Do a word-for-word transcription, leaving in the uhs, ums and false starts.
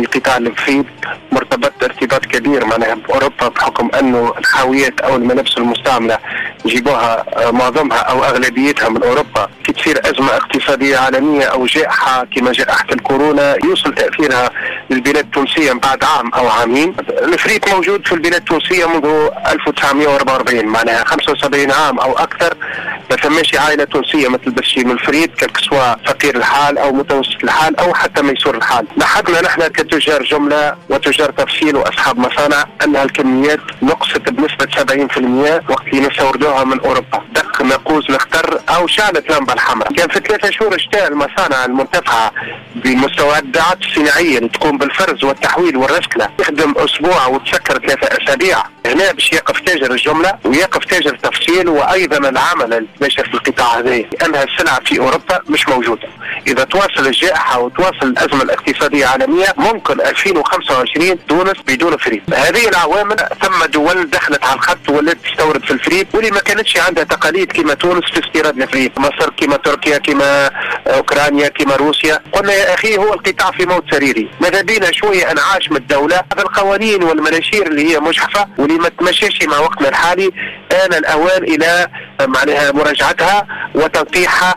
لقطاع الفريد مرتبط ارتباط كبير معناها بأوروبا، بحكم أنه الحاويات أو الملابس المستعملة يجيبوها معظمها أو أغلبيتها من أوروبا. كي تصير أزمة اقتصادية عالمية أو جائحة كما جائحة الكورونا يوصل تأثيرها للبلاد التونسية بعد عام أو عامين. الفريد موجود في البلاد التونسية منذ ألف وتسعمائة وأربعة وأربعين، معناها خمسة وسبعين عام أو أكثر ما ثماش عائلة تونسية ما تلبسش من الفريد، سواء فقير الحال أو متوسط الحال أو حتى ميسور الحال. لاحظنا نحن كتجار جملة وتجار تفصيل وأصحاب مصانع أنها الكميات نقصت بنسبة سبعين بالمئة وقت اللي نستوردوها من أوروبا. دق ناقوس نختر أو شعلت لمبة الحمراء. كان في ثلاثة شهور اشتاء المصانع المرتفعة بمستودعات الصناعية اللي تقوم بالفرز والتحويل والرسكلة تخدم أسبوع وتسكر ثلاثة أسابيع. هنا باش يقف تاجر الجملة ويقف تاجر تفصيل وأيضا العمل اللي ماشي في القطاع هذا، لأنها السلعة في أوروبا مش موجودة. إذا تواصل الجائحة وتواصل الأزمة الاقتصادية العالمية ممكن ألفين وخمسة وعشرين تونس بدون فريد. هذه العوامل ثم دول دخلت على الخط ولات تستورد في الفريد واللي ما كانتش عندها تقاليد كما تونس في استيراد الفريد، مصر كما تركيا كما أوكرانيا كما روسيا. قلنا يا أخي هو القطاع في موت سريري، ماذا بينا شوية انعاش من الدولة. هذا القوانين والمناشير اللي هي مجحفة واللي ما تمشيش مع وقتنا الحالي آن الأوان إلى معناها مراجعتها وتنقيحها